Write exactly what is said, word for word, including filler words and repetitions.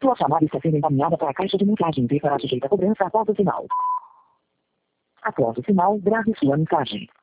Sua chamada está sendo encaminhada para a caixa de mensagem e será sujeita a cobrança após o sinal. Após o sinal, grave sua mensagem.